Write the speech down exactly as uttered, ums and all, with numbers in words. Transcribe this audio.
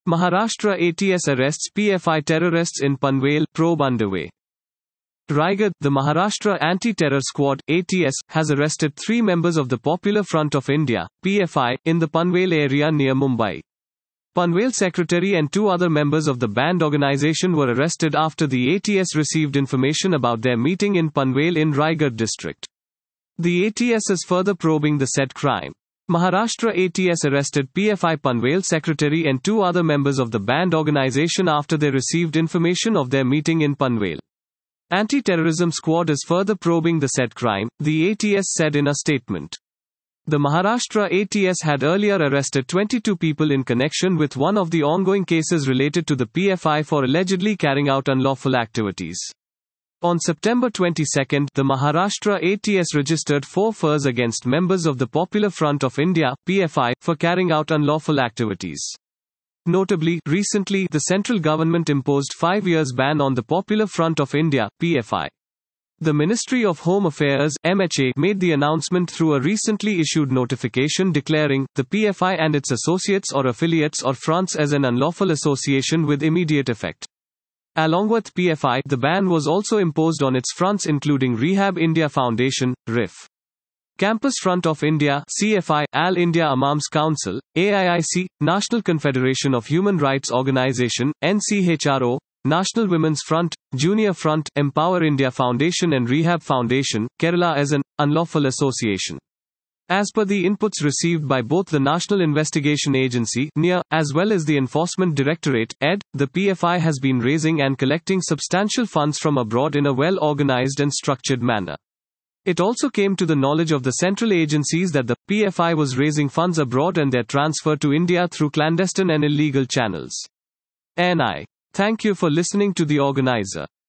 Maharashtra A T S arrests P F I terrorists in Panvel, probe underway. Raigad, the Maharashtra Anti-Terror Squad, A T S, has arrested three members of the Popular Front of India, P F I, in the Panvel area near Mumbai. Panvel secretary and two other members of the banned organization were arrested after the A T S received information about their meeting in Panvel in Raigad district. The A T S is further probing the said crime. Maharashtra A T S arrested P F I Panvel secretary and two other members of the banned organization after they received information of their meeting in Panvel. Anti-terrorism squad is further probing the said crime, the A T S said in a statement. The Maharashtra A T S had earlier arrested twenty-two people in connection with one of the ongoing cases related to the P F I for allegedly carrying out unlawful activities. On September twenty-second, the Maharashtra A T S registered four F I Rs against members of the Popular Front of India, P F I, for carrying out unlawful activities. Notably, recently, the central government imposed five years ban on the Popular Front of India, P F I. The Ministry of Home Affairs, M H A, made the announcement through a recently issued notification declaring the P F I and its associates or affiliates or fronts as an unlawful association with immediate effect. Along with P F I, the ban was also imposed on its fronts including Rehab India Foundation, R I F. Campus Front of India, C F I, All India Imams Council, A I I C, National Confederation of Human Rights Organization, N C H R O, National Women's Front, Junior Front, Empower India Foundation and Rehab Foundation, Kerala as an unlawful association. As per the inputs received by both the National Investigation Agency, N I A, as well as the Enforcement Directorate, E D, the P F I has been raising and collecting substantial funds from abroad in a well-organized and structured manner. It also came to the knowledge of the central agencies that the P F I was raising funds abroad and their transfer to India through clandestine and illegal channels. N I. Thank you for listening to the organizer.